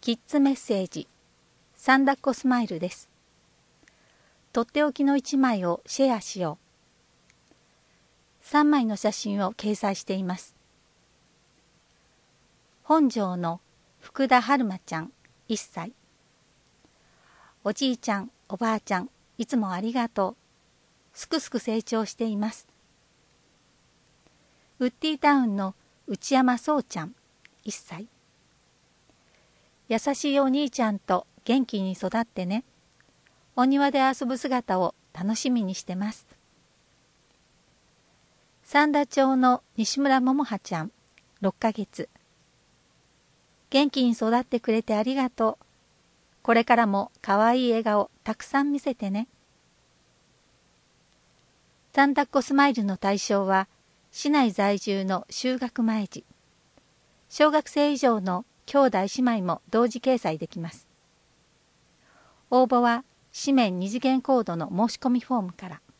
キッズメッセージサンダッコスマイルです。とっておきの1枚をシェアしよう。3枚の写真を掲載しています。本庄の福田春馬ちゃん1歳。おじいちゃんおばあちゃんいつもありがとう。すくすく成長しています。ウッディタウンの内山そうちゃん1歳。優しいお兄ちゃんと元気に育ってね。お庭で遊ぶ姿を楽しみにしてます。三田町の西村桃葉ちゃん6ヶ月。元気に育ってくれてありがとう。これからもかわいい笑顔たくさん見せてね。サンダッコスマイルの対象は市内在住の就学前児。小学生以上の兄弟姉妹も同時掲載できます。応募は紙面2次元コードの申し込みフォームから。